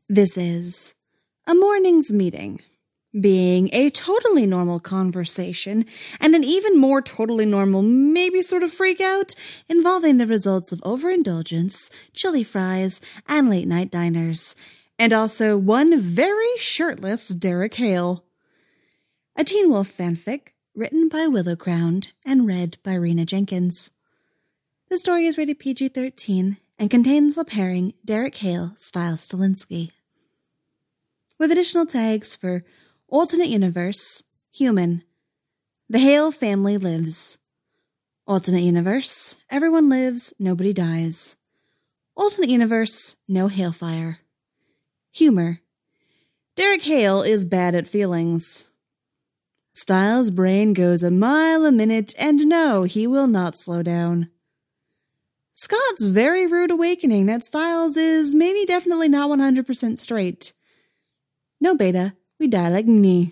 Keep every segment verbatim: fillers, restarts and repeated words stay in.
This is a morning's meeting, being a totally normal conversation and an even more totally normal, maybe sort of freak out, involving the results of overindulgence, chili fries, and late-night diners, and also one very shirtless Derek Hale. A Teen Wolf fanfic written by Willow Crowned and read by Rena Jenkins. The story is rated P G thirteen and contains the pairing Derek Hale, Stiles Stilinski, with additional tags for Alternate Universe, Human, The Hale Family Lives, Alternate Universe, Everyone Lives, Nobody Dies, Alternate Universe, No Hailfire, Humor, Derek Hale is bad at feelings, Stiles' brain goes a mile a minute, and no, he will not slow down. Scott's very rude awakening that Stiles is maybe definitely not one hundred percent straight. No, Beta, we die like me.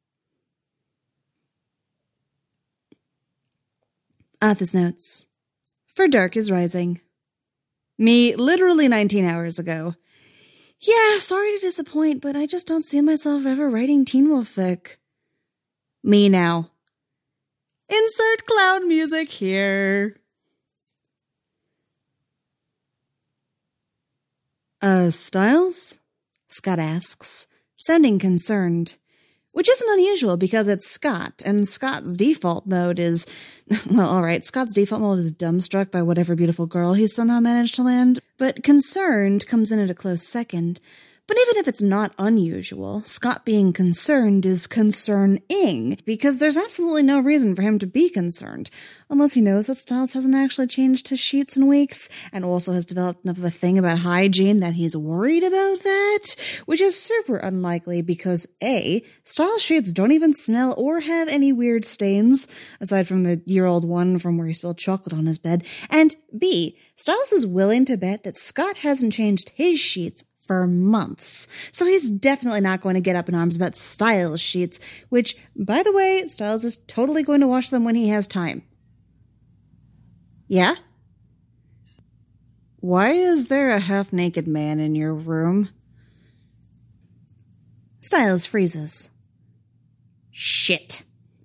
Author's notes. For Dark is Rising. Me, literally nineteen hours ago. Yeah, sorry to disappoint, but I just don't see myself ever writing Teen Wolf fic. Me now. Insert cloud music here. Uh, Stiles? Scott asks, sounding concerned, which isn't unusual because it's Scott, and Scott's default mode is, well, alright, Scott's default mode is dumbstruck by whatever beautiful girl he's somehow managed to land, but concerned comes in at a close second. But even if it's not unusual, Scott being concerned is concerning, because there's absolutely no reason for him to be concerned, unless he knows that Stiles hasn't actually changed his sheets in weeks, and also has developed enough of a thing about hygiene that he's worried about that, which is super unlikely because A, Stiles' sheets don't even smell or have any weird stains, aside from the year-old one from where he spilled chocolate on his bed, and B, Stiles is willing to bet that Scott hasn't changed his sheets for months. So he's definitely not going to get up in arms about Stiles' sheets, which, by the way, Stiles is totally going to wash them when he has time. Yeah? Why is there a half-naked man in your room? Stiles freezes. Shit.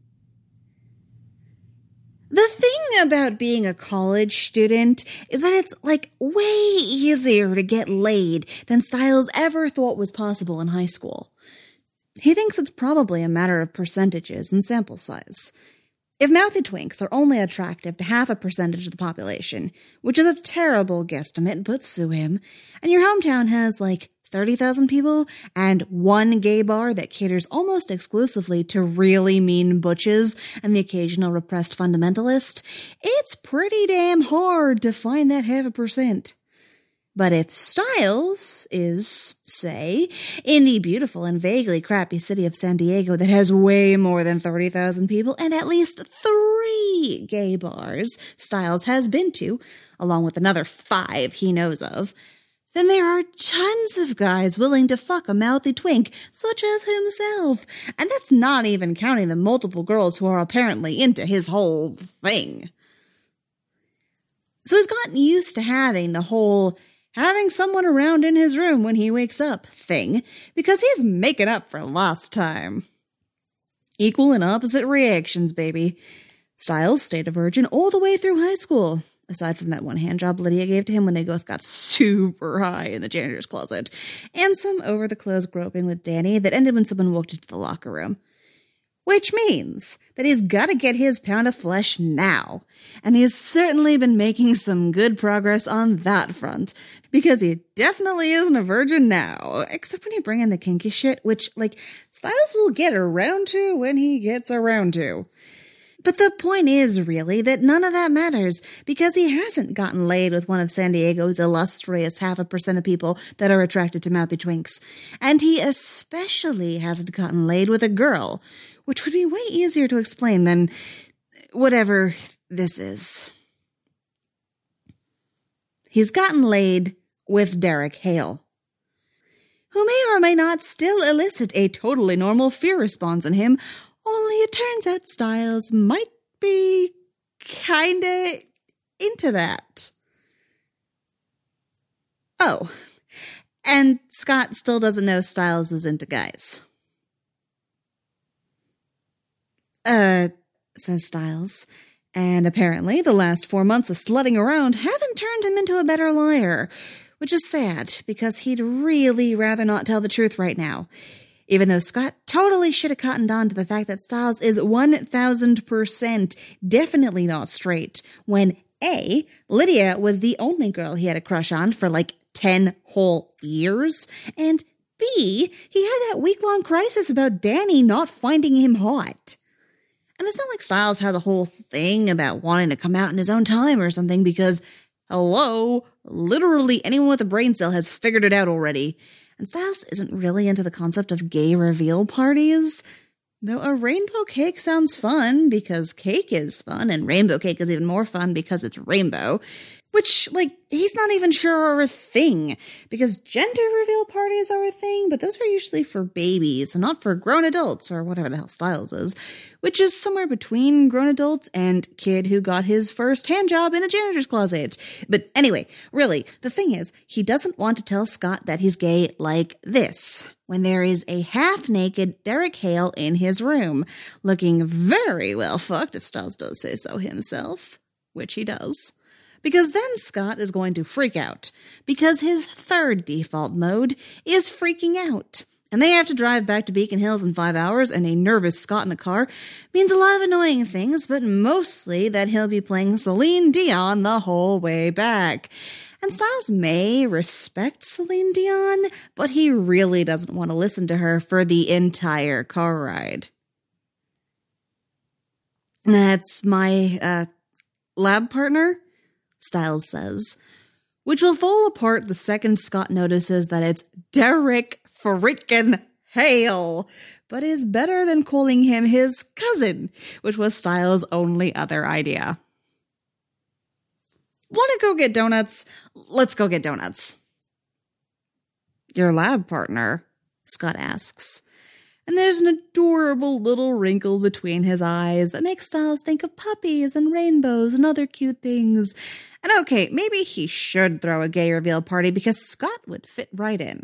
The thing about being a college student is that it's, like, way easier to get laid than Stiles ever thought was possible in high school. He thinks it's probably a matter of percentages and sample size. If mouthy twinks are only attractive to half a percentage of the population, which is a terrible guesstimate, but sue him, and your hometown has, like, thirty thousand people, and one gay bar that caters almost exclusively to really mean butches and the occasional repressed fundamentalist, it's pretty damn hard to find that half a percent. But if Stiles is, say, in the beautiful and vaguely crappy city of San Diego that has way more than thirty thousand people and at least three gay bars Stiles has been to, along with another five he knows of, then there are tons of guys willing to fuck a mouthy twink, such as himself. And that's not even counting the multiple girls who are apparently into his whole thing. So he's gotten used to having the whole having someone around in his room when he wakes up thing, because he's making up for lost time. Equal and opposite reactions, baby. Stiles stayed a virgin all the way through high school, aside from that one handjob Lydia gave to him when they both got super high in the janitor's closet, and some over-the-clothes groping with Danny that ended when someone walked into the locker room. Which means that he's got to get his pound of flesh now, and he has certainly been making some good progress on that front, because he definitely isn't a virgin now, except when you bring in the kinky shit, which, like, Stiles will get around to when he gets around to. But the point is, really, that none of that matters, because he hasn't gotten laid with one of San Diego's illustrious half a percent of people that are attracted to mouthy twinks. And he especially hasn't gotten laid with a girl, which would be way easier to explain than whatever this is. He's gotten laid with Derek Hale, who may or may not still elicit a totally normal fear response in him. Only it turns out Stiles might be kinda into that. Oh, And Scott still doesn't know Styles is into guys. Uh, says Styles. And apparently the last four months of slutting around haven't turned him into a better liar, which is sad because he'd really rather not tell the truth right now. Even though Scott totally should have cottoned on to the fact that Styles is one thousand percent definitely not straight, when A, Lydia was the only girl he had a crush on for like ten whole years, and B, he had that week-long crisis about Danny not finding him hot. And it's not like Styles has a whole thing about wanting to come out in his own time or something because, hello, literally anyone with a brain cell has figured it out already. And Styles isn't really into the concept of gay reveal parties, though a rainbow cake sounds fun because cake is fun, and rainbow cake is even more fun because it's rainbow. Which, like, he's not even sure are a thing, because gender reveal parties are a thing, but those are usually for babies, and not for grown adults, or whatever the hell Styles is, which is somewhere between grown adults and kid who got his first handjob in a janitor's closet. But anyway, really, the thing is, he doesn't want to tell Scott that he's gay like this, when there is a half-naked Derek Hale in his room, looking very well fucked if Styles does say so himself, which he does. Because then Scott is going to freak out, because his third default mode is freaking out. And they have to drive back to Beacon Hills in five hours, and a nervous Scott in a car means a lot of annoying things, but mostly that he'll be playing Celine Dion the whole way back. And Styles may respect Celine Dion, but he really doesn't want to listen to her for the entire car ride. That's my, uh, lab partner, Styles says, which will fall apart the second Scott notices that it's Derek frickin' Hale, but is better than calling him his cousin, which was Styles' only other idea. Want to go get donuts? Let's go get donuts. Your lab partner? Scott asks. And there's an adorable little wrinkle between his eyes that makes Styles think of puppies and rainbows and other cute things. And okay, maybe he should throw a gay reveal party because Scott would fit right in.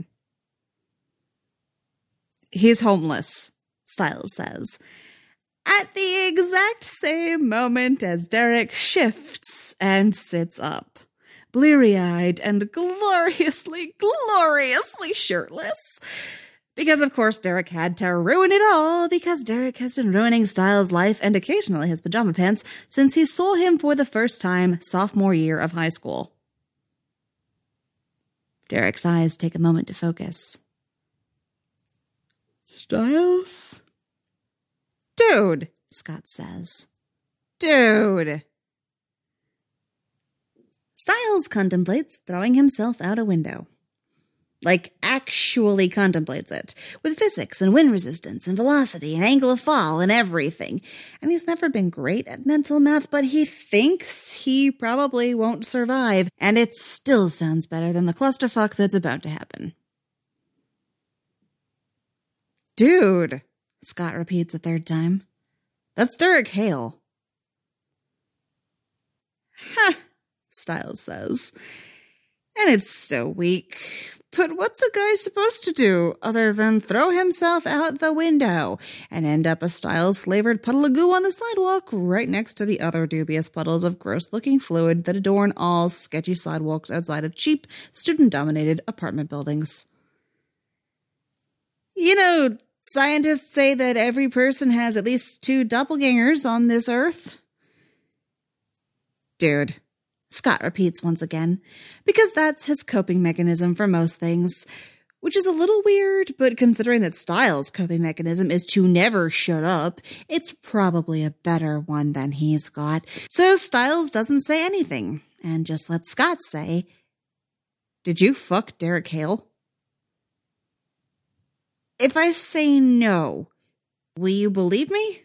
He's homeless, Styles says, at the exact same moment as Derek shifts and sits up, bleary-eyed and gloriously, gloriously shirtless. Because, of course, Derek had to ruin it all, because Derek has been ruining Styles' life and occasionally his pajama pants since he saw him for the first time sophomore year of high school. Derek's eyes take a moment to focus. Styles? Dude, Scott says. Dude. Styles contemplates throwing himself out a window. Like, actually contemplates it, with physics and wind resistance and velocity and angle of fall and everything. And he's never been great at mental math, but he thinks he probably won't survive, and it still sounds better than the clusterfuck that's about to happen. Dude, Scott repeats a third time. That's Derek Hale. Ha, Styles says. And it's so weak. But what's a guy supposed to do other than throw himself out the window and end up a Styles-flavored puddle of goo on the sidewalk right next to the other dubious puddles of gross-looking fluid that adorn all sketchy sidewalks outside of cheap, student-dominated apartment buildings? You know, scientists say that every person has at least two doppelgangers on this earth. Dude. Scott repeats once again, because that's his coping mechanism for most things, which is a little weird, but considering that Styles' coping mechanism is to never shut up, it's probably a better one than he's got. So Styles doesn't say anything, and just lets Scott say, "Did you fuck Derek Hale?" If I say no, will you believe me?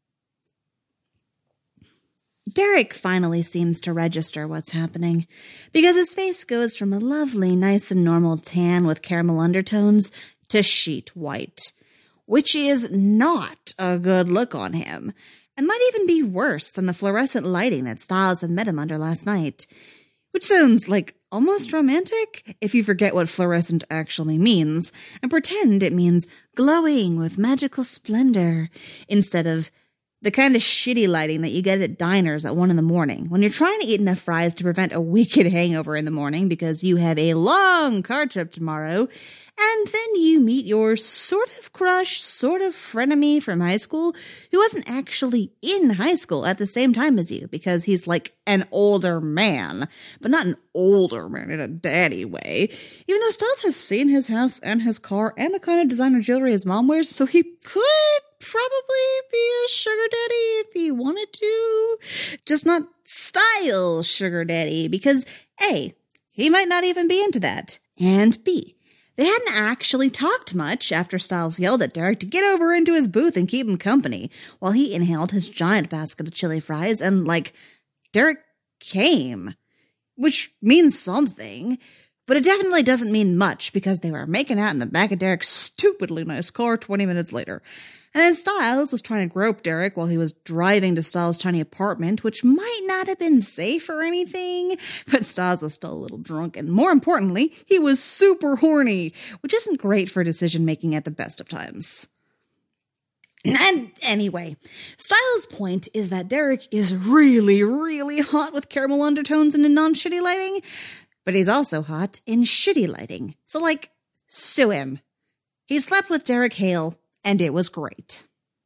Derek finally seems to register what's happening, because his face goes from a lovely, nice and normal tan with caramel undertones to sheet white, which is not a good look on him, and might even be worse than the fluorescent lighting that Styles had met him under last night, which sounds like almost romantic if you forget what fluorescent actually means and pretend it means glowing with magical splendor instead of the kind of shitty lighting that you get at diners at one in the morning when you're trying to eat enough fries to prevent a wicked hangover in the morning because you have a long car trip tomorrow, and then you meet your sort of crush, sort of frenemy from high school who wasn't actually in high school at the same time as you because he's like an older man, but not an older man in a daddy way, even though Styles has seen his house and his car and the kind of designer jewelry his mom wears, so he could probably be a sugar daddy if he wanted to. Just not style sugar daddy, because A, he might not even be into that, and B, they hadn't actually talked much after Styles yelled at Derek to get over into his booth and keep him company, while he inhaled his giant basket of chili fries, and, like, Derek came, which means something. But it definitely doesn't mean much, because they were making out in the back of Derek's stupidly nice car twenty minutes later. And then Styles was trying to grope Derek while he was driving to Styles' tiny apartment, which might not have been safe or anything, but Styles was still a little drunk, and more importantly, he was super horny, which isn't great for decision-making at the best of times. And anyway, Styles' point is that Derek is really, really hot with caramel undertones and in non-shitty lighting, but he's also hot in shitty lighting. So, like, sue him. He slept with Derek Hale, and it was great.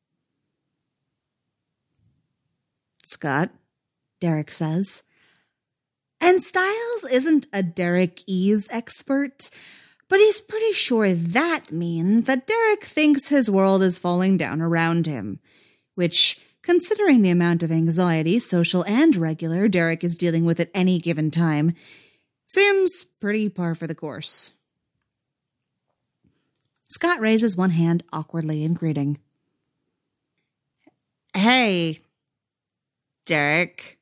Scott, Derek says. And Styles isn't a Derek Ease expert, but he's pretty sure that means that Derek thinks his world is falling down around him, which, considering the amount of anxiety, social and regular, Derek is dealing with at any given time, seems pretty par for the course. Scott raises one hand awkwardly in greeting. Hey, Derek.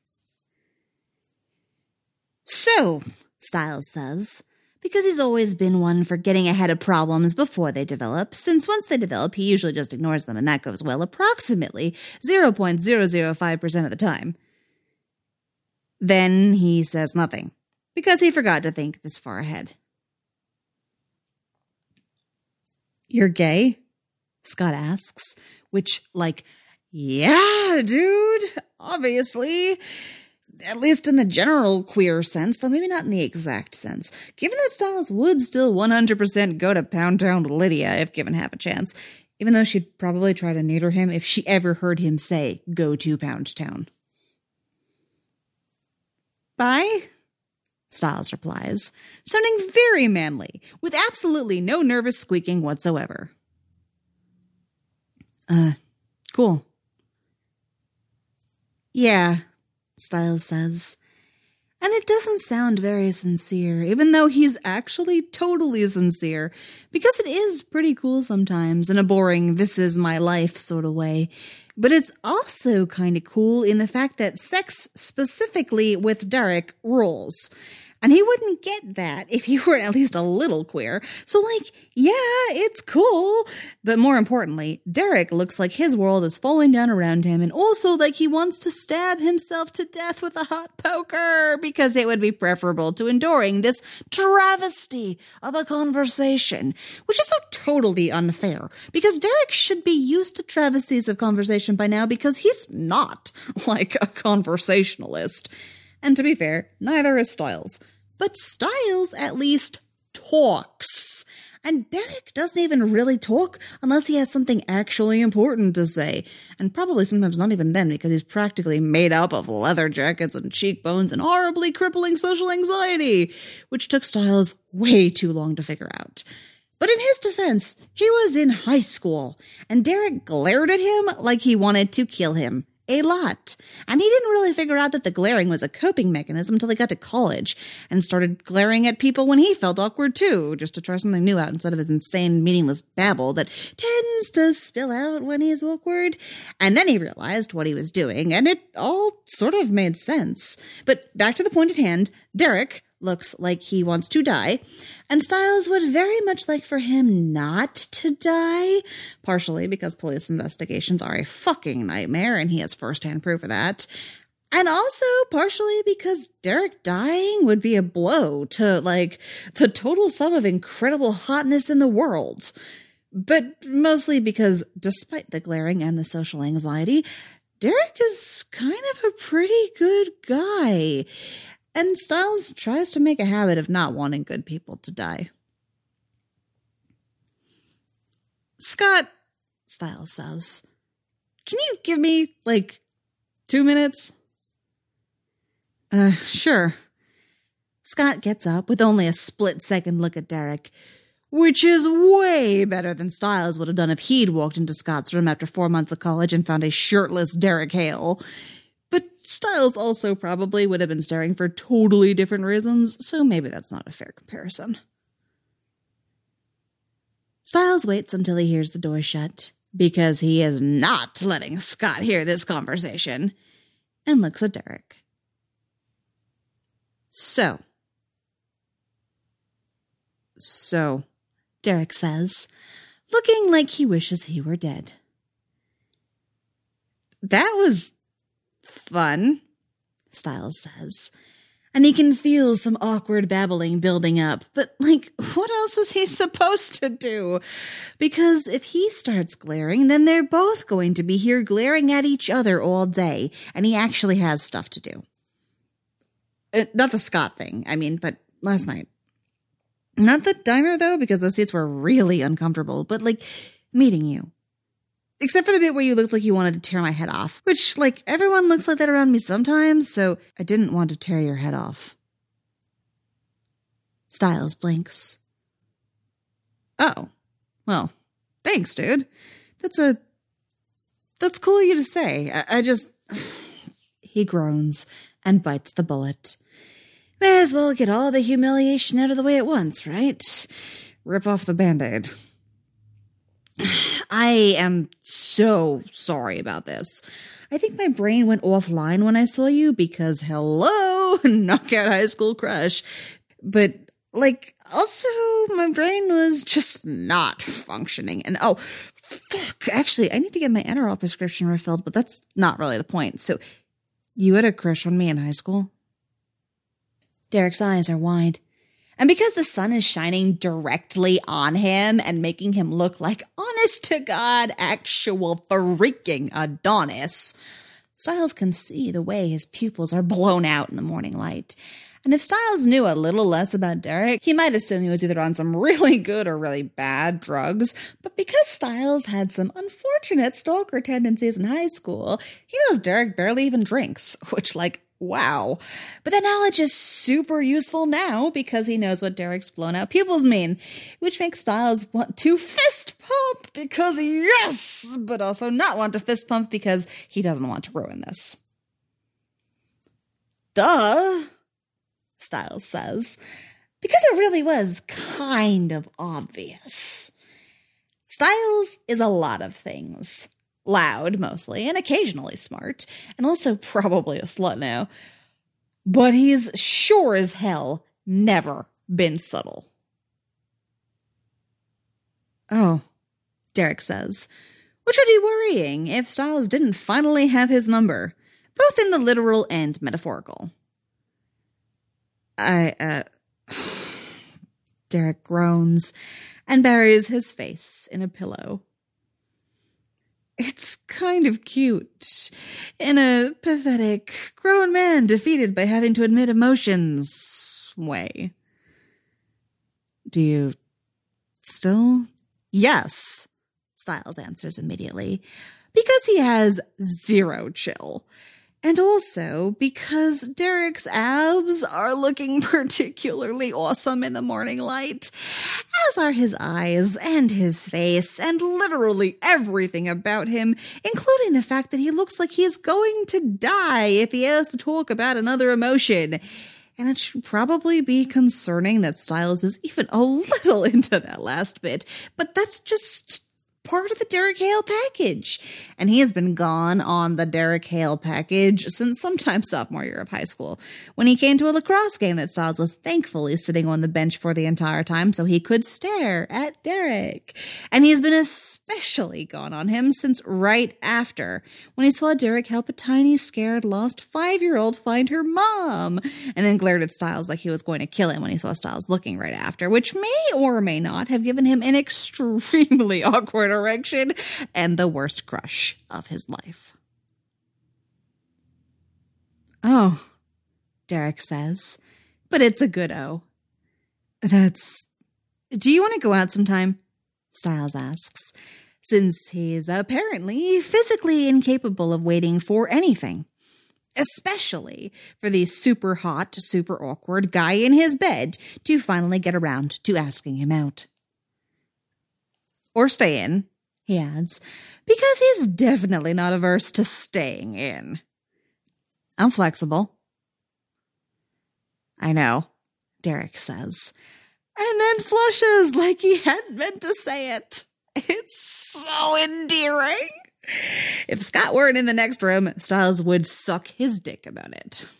So, Styles says, because he's always been one for getting ahead of problems before they develop, since once they develop, he usually just ignores them, and that goes well approximately zero point zero zero five percent of the time. Then he says nothing, because he forgot to think this far ahead. You're gay? Scott asks, which, like, yeah, dude, obviously. At least in the general queer sense, though maybe not in the exact sense. Given that Styles would still one hundred percent go to Pound Town with Lydia if given half a chance, even though she'd probably try to neuter him if she ever heard him say, go to Pound Town. Bye? Styles replies, sounding very manly, with absolutely no nervous squeaking whatsoever. Uh, cool. Yeah, Styles says. And it doesn't sound very sincere, even though he's actually totally sincere, because it is pretty cool sometimes in a boring, this is my life sort of way. But it's also kind of cool in the fact that sex specifically with Derek rules. And he wouldn't get that if he were at least a little queer. So, like, yeah, it's cool. But more importantly, Derek looks like his world is falling down around him, and also like he wants to stab himself to death with a hot poker, because it would be preferable to enduring this travesty of a conversation, which is so totally unfair, because Derek should be used to travesties of conversation by now, because he's not, like, a conversationalist. And to be fair, neither is Styles. But Styles at least talks. And Derek doesn't even really talk unless he has something actually important to say. And probably sometimes not even then, because he's practically made up of leather jackets and cheekbones and horribly crippling social anxiety, which took Styles way too long to figure out. But in his defense, he was in high school, and Derek glared at him like he wanted to kill him. A lot. And he didn't really figure out that the glaring was a coping mechanism until he got to college and started glaring at people when he felt awkward too, just to try something new out instead of his insane, meaningless babble that tends to spill out when he's awkward. And then he realized what he was doing, and it all sort of made sense. But back to the point at hand, Derek looks like he wants to die, and Styles would very much like for him not to die, partially because police investigations are a fucking nightmare, and he has first-hand proof of that. And also partially because Derek dying would be a blow to, like, the total sum of incredible hotness in the world. But mostly because, despite the glaring and the social anxiety, Derek is kind of a pretty good guy. And Stiles tries to make a habit of not wanting good people to die. Scott, Stiles says, can you give me, like, two minutes? Uh, sure. Scott gets up with only a split-second look at Derek, which is way better than Stiles would have done if he'd walked into Scott's room after four months of college and found a shirtless Derek Hale. But Stiles also probably would have been staring for totally different reasons, so maybe that's not a fair comparison. Stiles waits until he hears the door shut, because he is not letting Scott hear this conversation, and looks at Derek. So. So, Derek says, looking like he wishes he were dead. That was fun, Stiles says, and he can feel some awkward babbling building up, but, like, what else is he supposed to do? Because if he starts glaring, then they're both going to be here glaring at each other all day, and he actually has stuff to do. Uh, not the Scott thing, I mean, but last night. Not the diner, though, because those seats were really uncomfortable, but, like, meeting you. Except for the bit where you looked like you wanted to tear my head off, which, like, everyone looks like that around me sometimes, so I didn't want to tear your head off. Stiles blinks. Oh, well, thanks, dude. That's a... That's cool of you to say. I, I just... He groans and bites the bullet. May as well get all the humiliation out of the way at once, right? Rip off the Band-Aid. I am so sorry about this. I think my brain went offline when I saw you because, hello, knockout high school crush. But, like, also my brain was just not functioning. And, oh, fuck, actually, I need to get my Adderall prescription refilled, but that's not really the point. So, you had a crush on me in high school? Derek's eyes are wide. And because the sun is shining directly on him and making him look like honest-to-God actual freaking Adonis, Stiles can see the way his pupils are blown out in the morning light. And if Stiles knew a little less about Derek, he might assume he was either on some really good or really bad drugs. But because Stiles had some unfortunate stalker tendencies in high school, he knows Derek barely even drinks, which, like, wow. But that knowledge is super useful now because he knows what Derek's blown out pupils mean, which makes Stiles want to fist pump because yes, but also not want to fist pump because he doesn't want to ruin this. Duh, Stiles says, because it really was kind of obvious. Stiles is a lot of things. Loud, mostly, and occasionally smart, and also probably a slut now. But he's sure as hell never been subtle. Oh, Derek says, which would be worrying if Stiles didn't finally have his number, both in the literal and metaphorical. I, uh... Derek groans and buries his face in a pillow. It's kind of cute, in a pathetic, grown man defeated by having to admit emotions way. Do you still? Yes, Stiles answers immediately, because he has zero chill. And also because Derek's abs are looking particularly awesome in the morning light, as are his eyes and his face and literally everything about him, including the fact that he looks like he is going to die if he has to talk about another emotion. And it should probably be concerning that Stiles is even a little into that last bit, but that's just part of the Derek Hale package. And he has been gone on the Derek Hale package since sometime sophomore year of high school, when he came to a lacrosse game that Stiles was thankfully sitting on the bench for the entire time so he could stare at Derek. And he's been especially gone on him since right after, when he saw Derek help a tiny, scared, lost five-year-old find her mom, and then glared at Stiles like he was going to kill him when he saw Stiles looking right after, which may or may not have given him an extremely awkward erection and the worst crush of his life. Oh, Derek says, but it's a good O. That's... Do you want to go out sometime? Stiles asks, since he's apparently physically incapable of waiting for anything. Especially for the super hot, super awkward guy in his bed to finally get around to asking him out. Or stay in, he adds, because he's definitely not averse to staying in. I'm flexible. I know, Derek says, and then flushes like he hadn't meant to say it. It's so endearing. If Scott weren't in the next room, Stiles would suck his dick about it.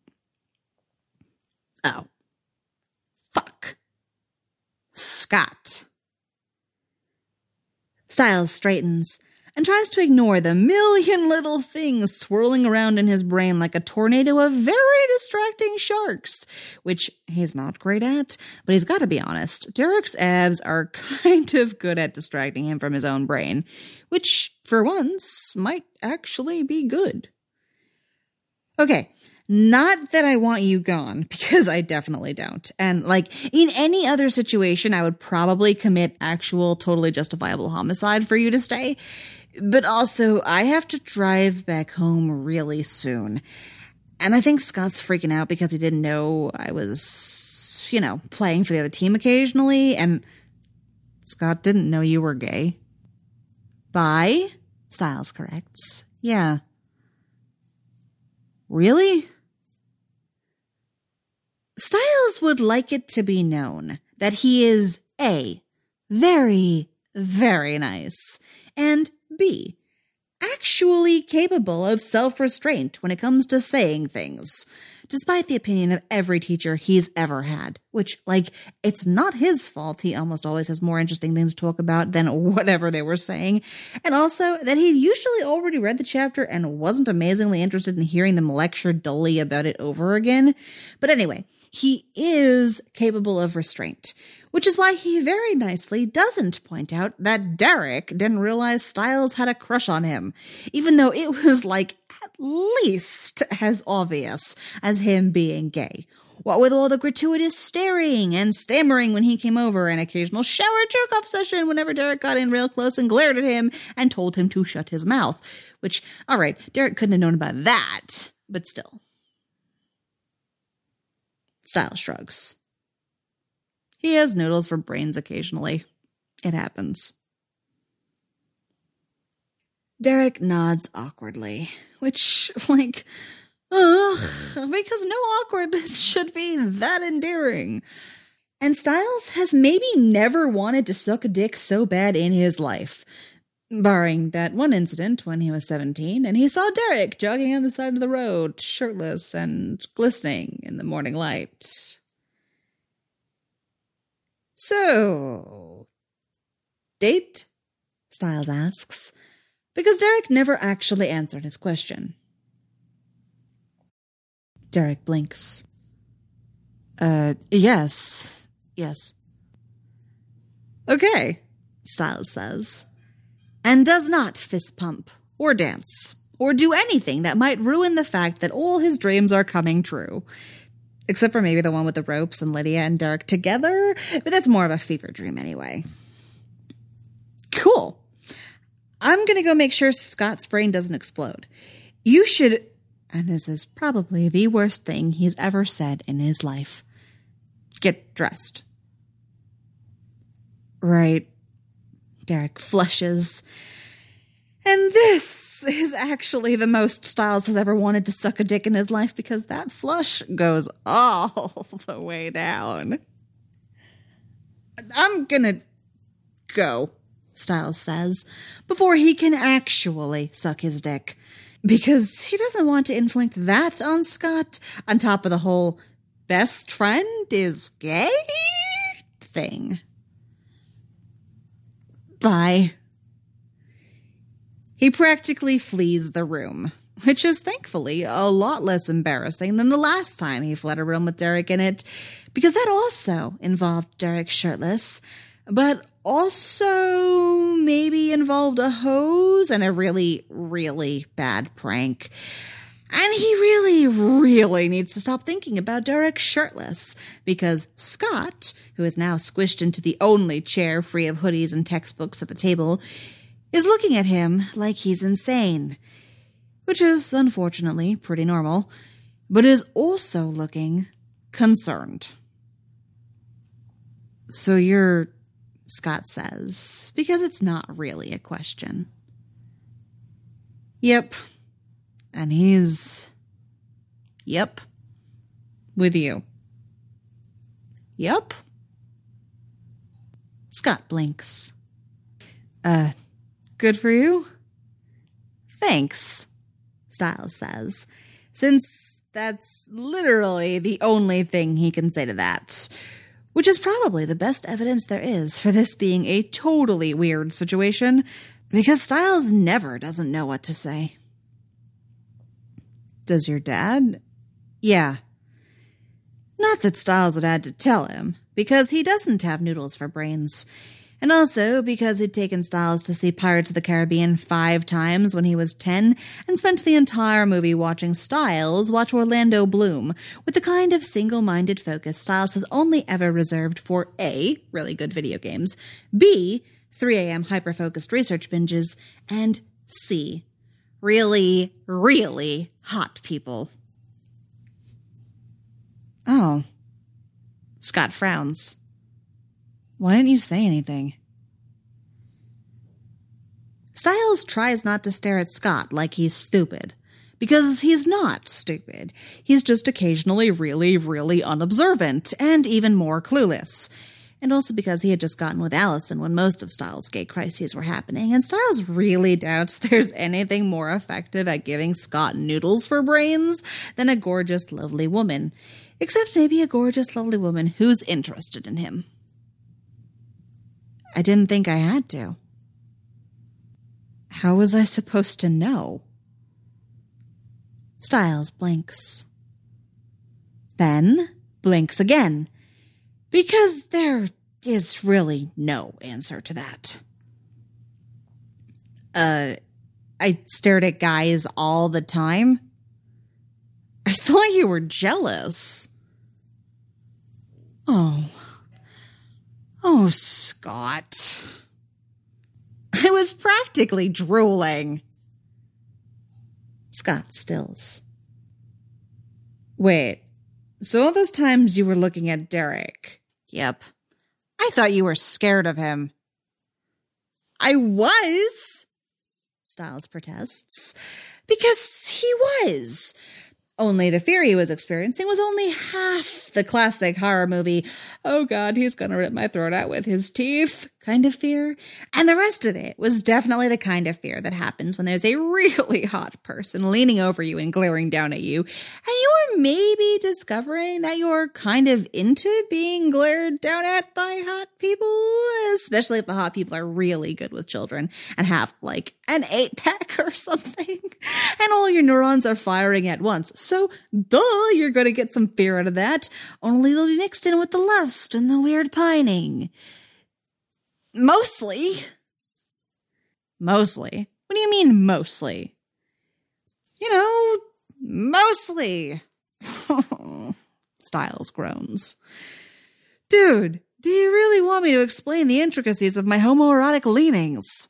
Oh. Fuck. Scott. Stiles straightens and tries to ignore the million little things swirling around in his brain like a tornado of very distracting sharks, which he's not great at, but he's got to be honest. Derek's abs are kind of good at distracting him from his own brain, which, for once, might actually be good. Okay, not that I want you gone, because I definitely don't. And, like, in any other situation, I would probably commit actual, totally justifiable homicide for you to stay. But also, I have to drive back home really soon. And I think Scott's freaking out because he didn't know I was, you know, playing for the other team occasionally. And Scott didn't know you were gay. Bi? Stiles corrects. Yeah. Really? Stiles would like it to be known that he is A, very, very nice, and B, actually capable of self-restraint when it comes to saying things, despite the opinion of every teacher he's ever had, which, like, it's not his fault he almost always has more interesting things to talk about than whatever they were saying, and also that he usually already read the chapter and wasn't amazingly interested in hearing them lecture dully about it over again. But anyway, he is capable of restraint, which is why he very nicely doesn't point out that Derek didn't realize Stiles had a crush on him, even though it was, like, at least as obvious as him being gay. What with all the gratuitous staring and stammering when he came over, and occasional shower jerk-off session whenever Derek got in real close and glared at him and told him to shut his mouth. Which, alright, Derek couldn't have known about that, but still. Stiles shrugs. He has noodles for brains occasionally. It happens. Derek nods awkwardly, which, like, ugh, because no awkwardness should be that endearing. And Stiles has maybe never wanted to suck a dick so bad in his life, barring that one incident when he was seventeen and he saw Derek jogging on the side of the road, shirtless and glistening in the morning light. So, date? Stiles asks, because Derek never actually answered his question. Derek blinks. Uh, yes. Yes. Okay, Stiles says, and does not fist pump, or dance, or do anything that might ruin the fact that all his dreams are coming true. Except for maybe the one with the ropes and Lydia and Derek together, but that's more of a fever dream anyway. Cool. I'm gonna go make sure Scott's brain doesn't explode. You should, and this is probably the worst thing he's ever said in his life, get dressed. Right. Derek flushes. And this is actually the most Stiles has ever wanted to suck a dick in his life, because that flush goes all the way down. I'm gonna go. Styles says, before he can actually suck his dick. Because he doesn't want to inflict that on Scott, on top of the whole best friend is gay thing. Bye. He practically flees the room, which is thankfully a lot less embarrassing than the last time he fled a room with Derek in it, because that also involved Derek shirtless, but also maybe involved a hose and a really, really bad prank. And he really, really needs to stop thinking about Derek shirtless, because Scott, who is now squished into the only chair free of hoodies and textbooks at the table, is looking at him like he's insane, which is unfortunately pretty normal, but is also looking concerned. So you're, Scott says, because it's not really a question. Yep. And he's, yep, with you. Yep. Scott blinks. Uh, good for you? Thanks, Styles says, since that's literally the only thing he can say to that, which is probably the best evidence there is for this being a totally weird situation, because Styles never doesn't know what to say. Does your dad? Yeah. Not that Styles had had to tell him, because he doesn't have noodles for brains. And also because he'd taken Styles to see Pirates of the Caribbean five times when he was ten, and spent the entire movie watching Styles watch Orlando Bloom, with the kind of single-minded focus Styles has only ever reserved for A, really good video games, B, three a.m. hyper-focused research binges, and C, really, really hot people. Oh. Scott frowns. Why didn't you say anything? Styles tries not to stare at Scott like he's stupid, because he's not stupid. He's just occasionally really, really unobservant, and even more clueless. And also because he had just gotten with Allison when most of Styles' gay crises were happening, and Styles really doubts there's anything more effective at giving Scott noodles for brains than a gorgeous, lovely woman. Except maybe a gorgeous, lovely woman who's interested in him. I didn't think I had to. How was I supposed to know? Styles blinks. Then blinks again. Because there is really no answer to that. Uh, I stared at guys all the time. I thought you were jealous. Oh. Oh, Scott. I was practically drooling. Scott stills. Wait, so all those times you were looking at Derek? Yep. I thought you were scared of him. I was, Styles protests, because he was. Only the fear he was experiencing was only half the classic horror movie, oh god, he's gonna rip my throat out with his teeth kind of fear. And the rest of it was definitely the kind of fear that happens when there's a really hot person leaning over you and glaring down at you, and you're maybe discovering that you're kind of into being glared down at by hot people, especially if the hot people are really good with children and have, like, an eight-pack or something, and all your neurons are firing at once. So, duh, you're going to get some fear out of that, only it'll be mixed in with the lust and the weird pining. Mostly. Mostly? What do you mean, mostly? You know, mostly. Styles groans. Dude, do you really want me to explain the intricacies of my homoerotic leanings?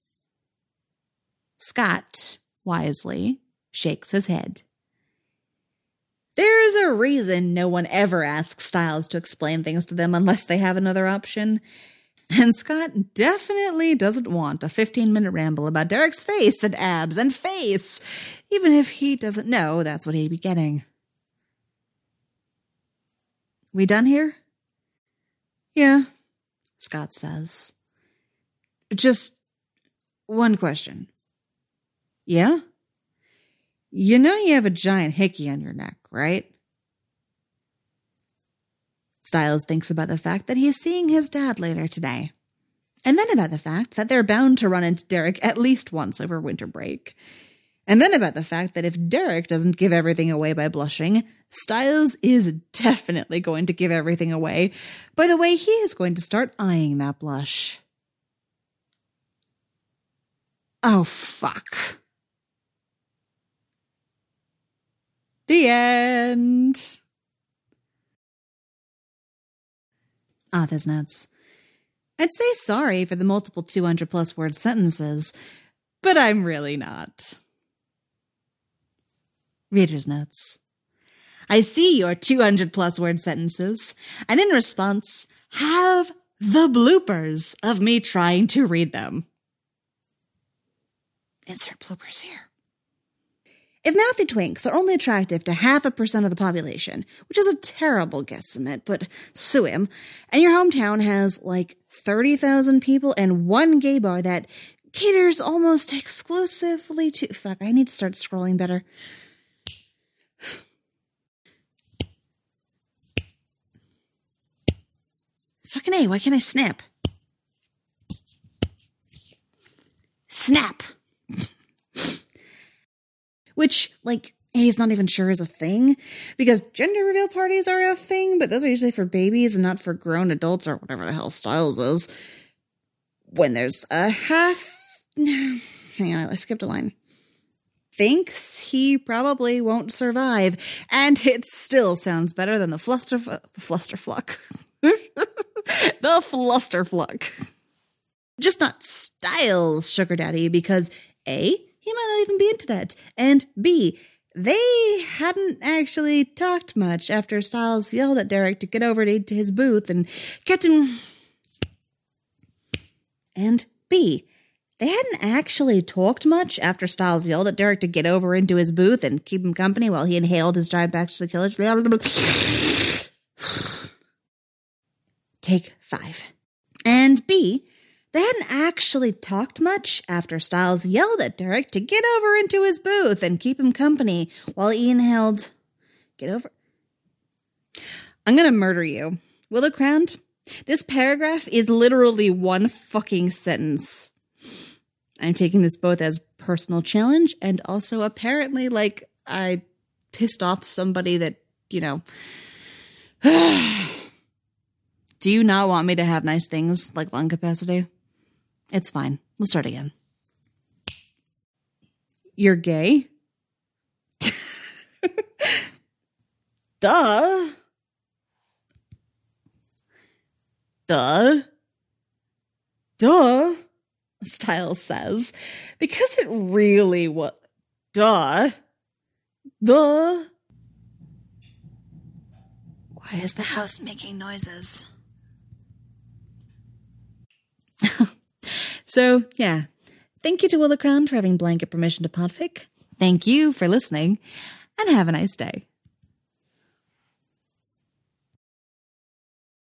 Scott, wisely, shakes his head. There's a reason no one ever asks Styles to explain things to them unless they have another option. And Scott definitely doesn't want a fifteen-minute ramble about Derek's face and abs and face, even if he doesn't know that's what he'd be getting. We done here? Yeah, Scott says. Just one question. Yeah? You know you have a giant hickey on your neck, right? Stiles thinks about the fact that he is seeing his dad later today. And then about the fact that they're bound to run into Derek at least once over winter break. And then about the fact that if Derek doesn't give everything away by blushing, Stiles is definitely going to give everything away by the way he is going to start eyeing that blush. Oh, fuck. The end. Author's notes. I'd say sorry for the multiple two hundred plus word sentences, but I'm really not. Reader's notes. I see your two hundred plus word sentences, and in response, have the bloopers of me trying to read them. Insert bloopers here. If mouthy twinks are only attractive to half a percent of the population, which is a terrible guesstimate, but sue him, and your hometown has like thirty thousand people and one gay bar that caters almost exclusively to... Fuck, I need to start scrolling better. Fucking A, why can't I snap? Snap! Which, like, he's not even sure is a thing, because gender reveal parties are a thing, but those are usually for babies and not for grown adults or whatever the hell Stiles is. When there's a half... Hang on, I skipped a line. Thinks he probably won't survive, and it still sounds better than the fluster... The flusterfluck. The flusterfluck. Just not Stiles' sugar daddy, because A... he might not even be into that. And B, they hadn't actually talked much after Stiles yelled at Derek to get over to, to his booth and kept him... And B, they hadn't actually talked much after Stiles yelled at Derek to get over into his booth and keep him company while he inhaled his giant Baxter Killer. Take five. And B... they hadn't actually talked much after Stiles yelled at Derek to get over into his booth and keep him company while Ian held... Get over... I'm gonna murder you. Willowcrown, this paragraph is literally one fucking sentence. I'm taking this both as personal challenge and also apparently like I pissed off somebody that, you know... Do you not want me to have nice things like lung capacity? It's fine. We'll start again. You're gay? Duh. Duh. Duh, Stiles says, because it really was. Duh. Duh. Why is the house making noises? So, yeah. Thank you to Willowcrown for having blanket permission to podfic. Thank you for listening, and have a nice day.